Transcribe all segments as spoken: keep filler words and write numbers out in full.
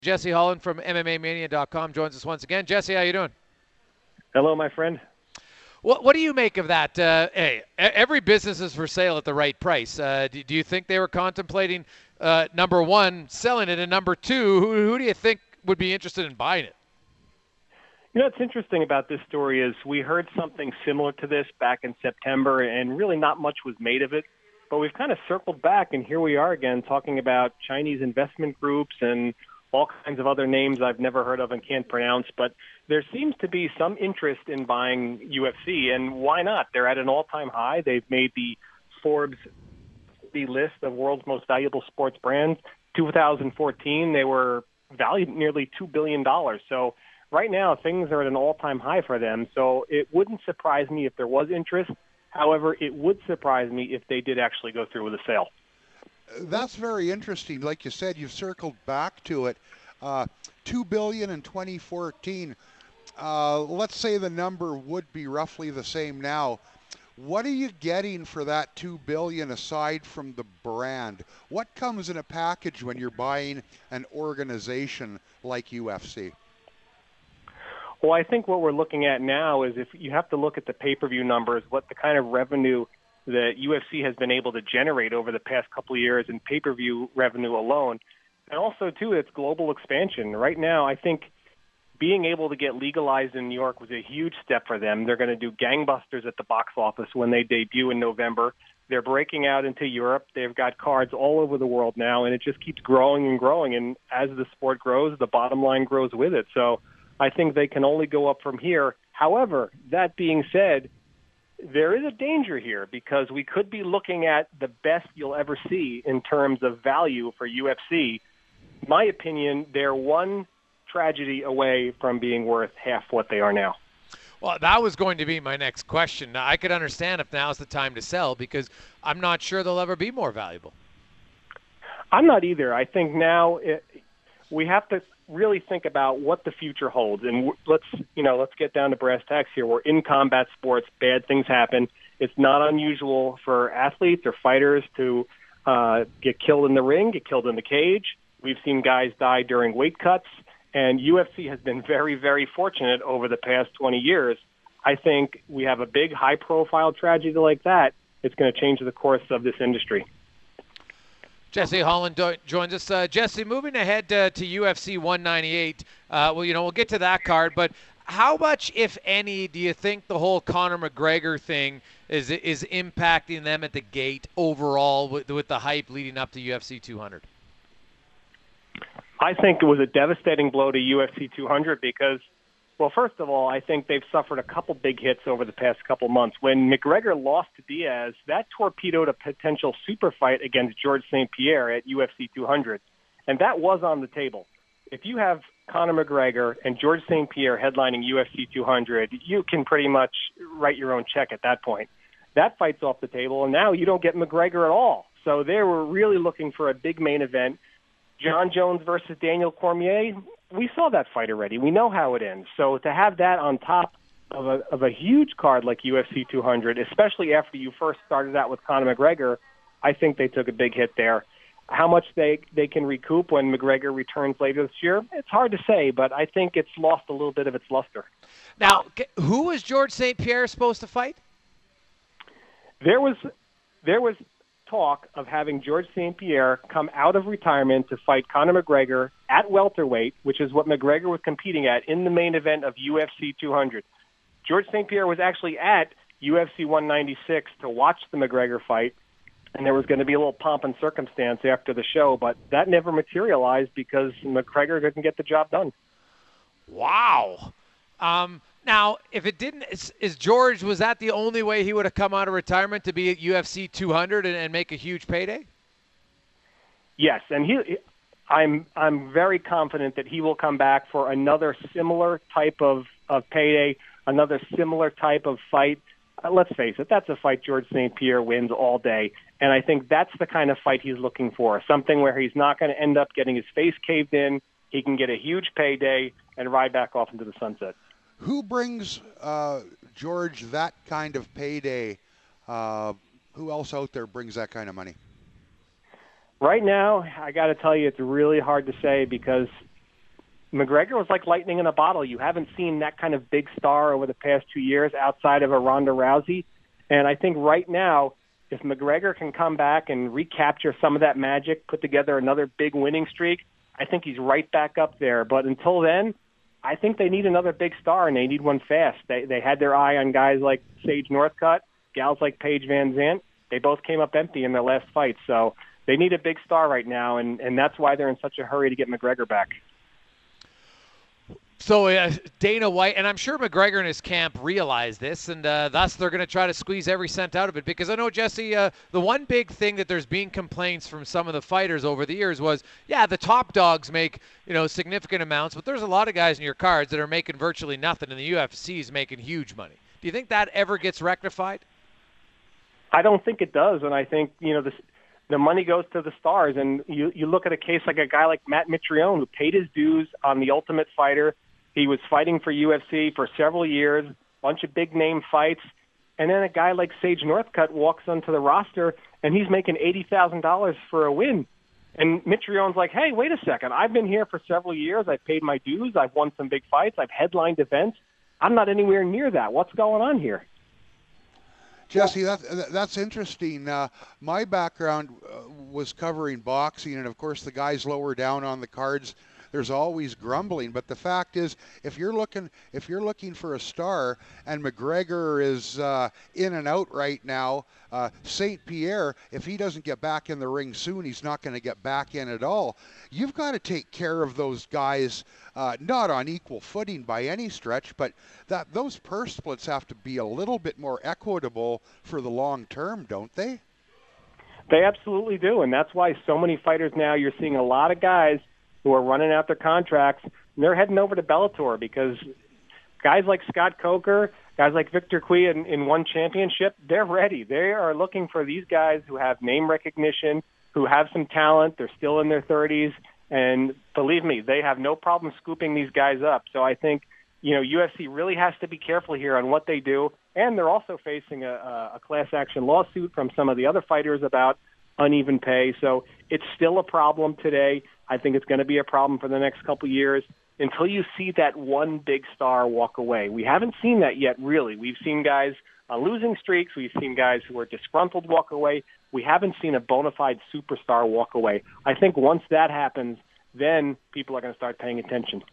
Jesse Holland from M M A Mania dot com joins us once again. Jesse, how you doing? Hello, my friend. What What do you make of that? Uh, hey, e- every business is for sale at the right price. Uh, do, do you think they were contemplating uh, number one selling it, and number two, who, who do you think would be interested in buying it? You know what's interesting about this story is we heard something similar to this back in September, and really not much was made of it. But we've kind of circled back, and here we are again talking about Chinese investment groups and all kinds of other names I've never heard of and can't pronounce. But there seems to be some interest in buying U F C, and why not? They're at an all-time high. They've made the Forbes the list of world's most valuable sports brands. two thousand fourteen, they were valued nearly two billion dollars. So right now, things are at an all-time high for them. So it wouldn't surprise me if there was interest. However, it would surprise me if they did actually go through with a sale. That's very interesting. Like you said, you've circled back to it. Uh, Two billion in twenty fourteen. Uh, let's say the number would be roughly the same now. What are you getting for that two billion aside from the brand? What comes in a package when you're buying an organization like U F C? Well, I think what we're looking at now is if you have to look at the pay-per-view numbers, what the kind of revenue that U F C has been able to generate over the past couple of years in pay-per-view revenue alone. And also, too, it's global expansion. Right now, I think being able to get legalized in New York was a huge step for them. They're going to do gangbusters at the box office when they debut in November. They're breaking out into Europe. They've got cards all over the world now, and it just keeps growing and growing. And as the sport grows, the bottom line grows with it. So I think they can only go up from here. However, that being said, there is a danger here because we could be looking at the best you'll ever see in terms of value for U F C. In my opinion, they're one tragedy away from being worth half what they are now. Well, that was going to be my next question. Now, I could understand if now's the time to sell because I'm not sure they'll ever be more valuable. I'm not either. I think now it, we have to really think about what the future holds. And let's, you know, let's get down to brass tacks here. We're in combat sports. Bad things happen. It's not unusual for athletes or fighters to uh, get killed in the ring, get killed in the cage. We've seen guys die during weight cuts. And U F C has been very, very fortunate over the past twenty years. I think we have a big, high-profile tragedy like that. It's going to change the course of this industry. Jesse Holland do- joins us. Uh, Jesse, moving ahead uh, to U F C one ninety-eight, uh, well, you know, we'll get to that card, but how much, if any, do you think the whole Conor McGregor thing is is impacting them at the gate overall with, with the hype leading up to U F C two hundred? I think it was a devastating blow to U F C two hundred because, well, first of all, I think they've suffered a couple big hits over the past couple months. When McGregor lost to Diaz, that torpedoed a potential super fight against George Saint Pierre at U F C two hundred, and that was on the table. If you have Conor McGregor and George Saint Pierre headlining U F C two hundred, you can pretty much write your own check at that point. That fight's off the table, and now you don't get McGregor at all. So they were really looking for a big main event. John Jones versus Daniel Cormier, we saw that fight already. We know how it ends. So to have that on top of a, of a huge card like U F C two hundred, especially after you first started out with Conor McGregor, I think they took a big hit there. How much they, they can recoup when McGregor returns later this year, it's hard to say, but I think it's lost a little bit of its luster. Now, who was George Saint Pierre supposed to fight? There was there was talk of having George Saint Pierre come out of retirement to fight Conor McGregor at welterweight, which is what McGregor was competing at in the main event of U F C two hundred. George Saint Pierre was actually at U F C one ninety-six to watch the McGregor fight, and there was going to be a little pomp and circumstance after the show, but that never materialized because McGregor didn't get the job done. Wow. Um, now, if it didn't, is, is George, was that the only way he would have come out of retirement to be at U F C two hundred and, and make a huge payday? Yes, and he, I'm I'm very confident that he will come back for another similar type of, of payday, another similar type of fight. Uh, let's face it, that's a fight George Saint Pierre wins all day, and I think that's the kind of fight he's looking for, something where he's not going to end up getting his face caved in. He can get a huge payday and ride back off into the sunset. Who brings uh, George that kind of payday? Uh, who else out there brings that kind of money? Right now, I got to tell you, it's really hard to say because McGregor was like lightning in a bottle. You haven't seen that kind of big star over the past two years outside of a Ronda Rousey. And I think right now, if McGregor can come back and recapture some of that magic, put together another big winning streak, I think he's right back up there. But until then, I think they need another big star, and they need one fast. They they had their eye on guys like Sage Northcutt, gals like Paige Van Zandt. They both came up empty in their last fight. So they need a big star right now, and, and that's why they're in such a hurry to get McGregor back. So uh, Dana White, and I'm sure McGregor and his camp realize this, and uh, thus they're going to try to squeeze every cent out of it. Because I know, Jesse, uh, the one big thing that there's been complaints from some of the fighters over the years was, yeah, the top dogs make, you know, significant amounts, but there's a lot of guys in your cards that are making virtually nothing, and the U F C is making huge money. Do you think that ever gets rectified? I don't think it does, and I think, you know, the the money goes to the stars. And you you look at a case like a guy like Matt Mitrione, who paid his dues on The Ultimate Fighter. He was fighting for U F C for several years, bunch of big-name fights. And then a guy like Sage Northcutt walks onto the roster, and he's making eighty thousand dollars for a win. And Mitrione's like, hey, wait a second. I've been here for several years. I've paid my dues. I've won some big fights. I've headlined events. I'm not anywhere near that. What's going on here? Jesse, that, that's interesting. Uh, my background uh, was covering boxing, and, of course, the guys lower down on the cards, there's always grumbling. But the fact is, if you're looking if you're looking for a star, and McGregor is uh, in and out right now, uh, Saint Pierre, if he doesn't get back in the ring soon, he's not going to get back in at all. You've got to take care of those guys, uh, not on equal footing by any stretch, but that those purse splits have to be a little bit more equitable for the long term, don't they? They absolutely do, and that's why so many fighters now, you're seeing a lot of guys who are running out their contracts, and they're heading over to Bellator, because guys like Scott Coker, guys like Victor Cui in, in one championship, they're ready. They are looking for these guys who have name recognition, who have some talent. They're still in their thirties, and believe me, they have no problem scooping these guys up. So I think, you know, U F C really has to be careful here on what they do, and they're also facing a, a class action lawsuit from some of the other fighters about uneven pay. So it's still a problem today. I think it's going to be a problem for the next couple of years until you see that one big star walk away. We haven't seen that yet, really. We've seen guys on losing streaks. We've seen guys who are disgruntled walk away. We haven't seen a bona fide superstar walk away. I think once that happens, then people are going to start paying attention.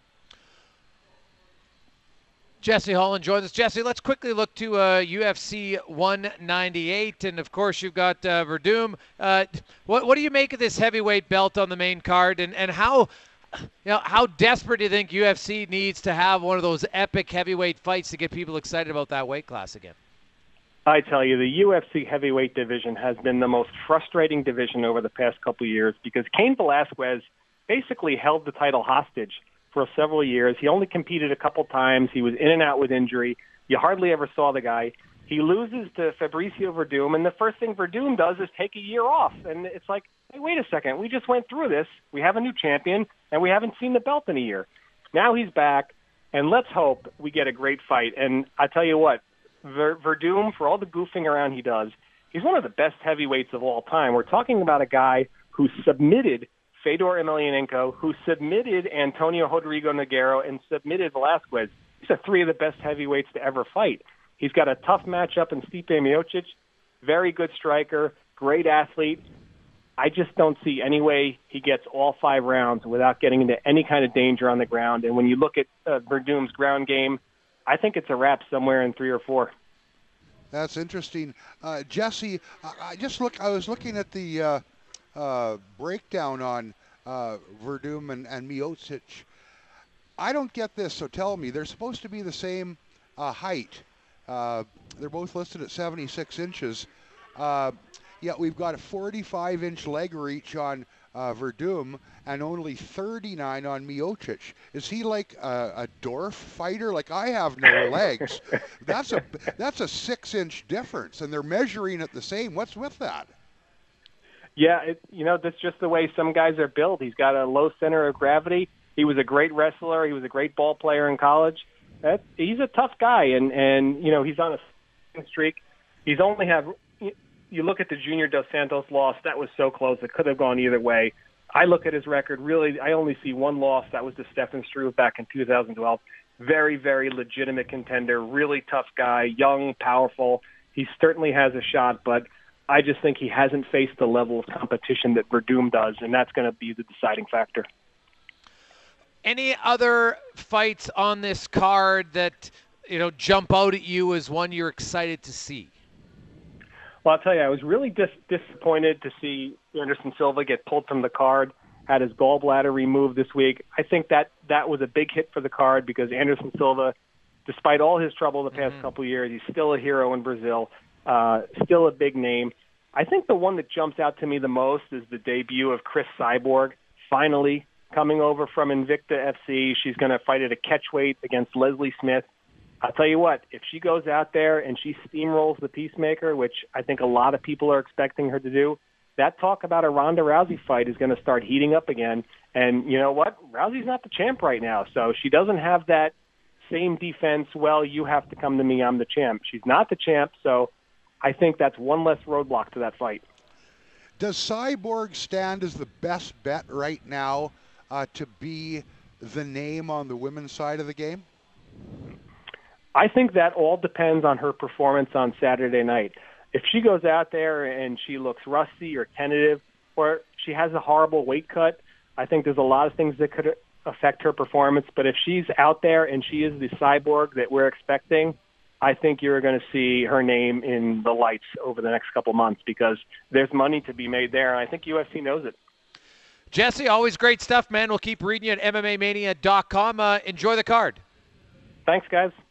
Jesse Holland joins us. Jesse, let's quickly look to uh, U F C one ninety-eight, and of course you've got uh, Verdum. Uh, what what do you make of this heavyweight belt on the main card, and and how you know how desperate do you think U F C needs to have one of those epic heavyweight fights to get people excited about that weight class again? I tell you, the U F C heavyweight division has been the most frustrating division over the past couple of years, because Cain Velasquez basically held the title hostage for several years. He only competed a couple times. He was in and out with injury. You hardly ever saw the guy. He loses to Fabricio Verdum, and the first thing Verdum does is take a year off. And it's like, hey, wait a second. We just went through this. We have a new champion, and we haven't seen the belt in a year. Now he's back, and let's hope we get a great fight. And I tell you what, Ver- Verdum, for all the goofing around he does, he's one of the best heavyweights of all time. We're talking about a guy who submitted Fedor Emelianenko, who submitted Antonio Rodrigo Nogueira and submitted Velasquez. These are three of the best heavyweights to ever fight. He's got a tough matchup in Stipe Miocic, very good striker, great athlete. I just don't see any way he gets all five rounds without getting into any kind of danger on the ground. And when you look at uh, Verdum's ground game, I think it's a wrap somewhere in three or four. That's interesting. Uh, Jesse, I, I just look. I was looking at the uh, uh, breakdown on uh, Verdum and, and Miocic. I don't get this, so tell me. They're supposed to be the same uh, height. Uh, they're both listed at seventy-six inches. Uh, yet we've got a forty-five inch leg reach on uh, Verdum and only thirty-nine on Miocic. Is he like a, a dwarf fighter? Like, I have no legs. That's a that's a six inch difference, and they're measuring it the same. What's with that? Yeah, it, you know, that's just the way some guys are built. He's got a low center of gravity. He was a great wrestler. He was a great ball player in college. That, he's a tough guy, and, and you know, he's on a streak. He's only have – you look at the Junior Dos Santos loss. That was so close. It could have gone either way. I look at his record, really, I only see one loss. That was to Stefan Struve back in two thousand twelve. Very, very legitimate contender, really tough guy, young, powerful. He certainly has a shot, but I just think he hasn't faced the level of competition that Verdum does, and that's going to be the deciding factor. Any other fights on this card that, you know, jump out at you as one you're excited to see? Well, I'll tell you, I was really dis- disappointed to see Anderson Silva get pulled from the card, had his gallbladder removed this week. I think that that was a big hit for the card because Anderson Silva, despite all his trouble the past mm-hmm. couple of years, he's still a hero in Brazil, uh, still a big name. I think the one that jumps out to me the most is the debut of Chris Cyborg, finally coming over from Invicta F C. She's going to fight at a catchweight against Leslie Smith. I'll tell you what, if she goes out there and she steamrolls the Peacemaker, which I think a lot of people are expecting her to do, that talk about a Ronda Rousey fight is going to start heating up again. And you know what? Rousey's not the champ right now, so she doesn't have that same defense, well, you have to come to me, I'm the champ. She's not the champ, so I think that's one less roadblock to that fight. Does Cyborg stand as the best bet right now uh, to be the name on the women's side of the game? I think that all depends on her performance on Saturday night. If she goes out there and she looks rusty or tentative, or she has a horrible weight cut, I think there's a lot of things that could affect her performance. But if she's out there and she is the Cyborg that we're expecting, I think you're going to see her name in the lights over the next couple months because there's money to be made there, and I think U F C knows it. Jesse, always great stuff, man. We'll keep reading you at M M A Mania dot com. Uh, enjoy the card. Thanks, guys.